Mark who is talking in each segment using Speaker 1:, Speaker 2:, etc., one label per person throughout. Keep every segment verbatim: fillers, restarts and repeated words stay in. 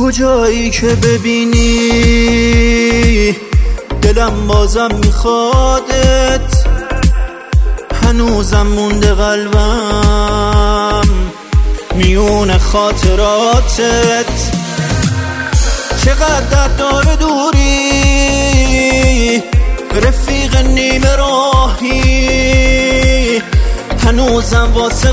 Speaker 1: کجایی که ببینی دلم بازم میخوادت، هنوزم مونده قلبم میون خاطراتت. چقدر درد داره دوری، رفیق نیمه راهی، هنوزم واسه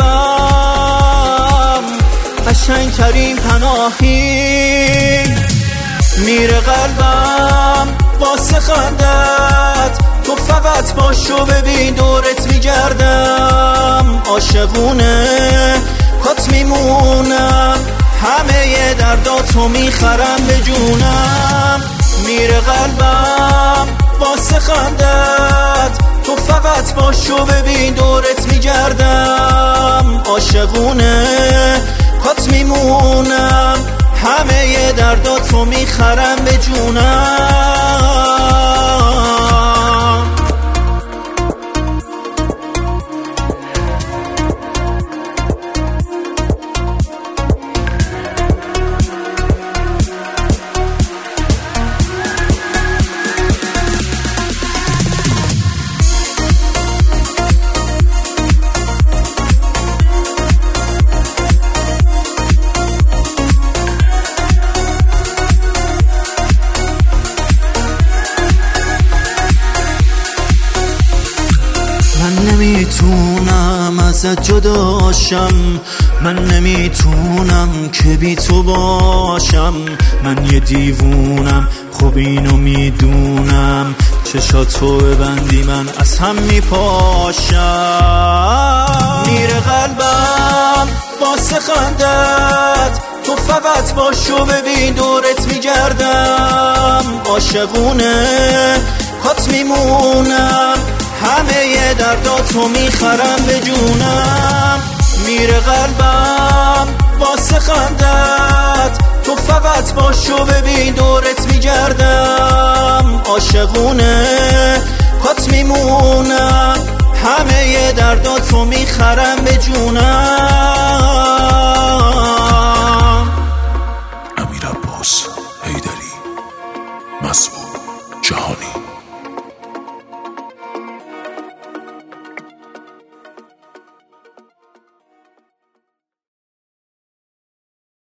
Speaker 1: قلبم قشنگ ترین پناهی. میره قلبم واسه خندت، تو فقط باشو ببین دورت میگردم. عاشقونه کات میمونم، همه درداتو میخرم به جونم. میره قلبم واسه خندت، تو فقط باشو ببین دورت میگردم. عاشقونه کات میمونم، همه درداتو میخرم به جونم. من نمیتونم ازت جداشم، من نمیتونم که بی تو باشم. من یه دیوونم خب اینو میدونم، چشاتو ببندی من از هم میپاشم. میره قلبم واسه خندت، تو فقط باشو ببین دورت میگردم. عاشقونه کات میمونم، همه درداتو میخرم به جونم. میره قلبم واسه خندت، تو فقط باشو ببین دورت میگردم. عاشقونه کات میمونم، همه درداتو میخرم به جونم.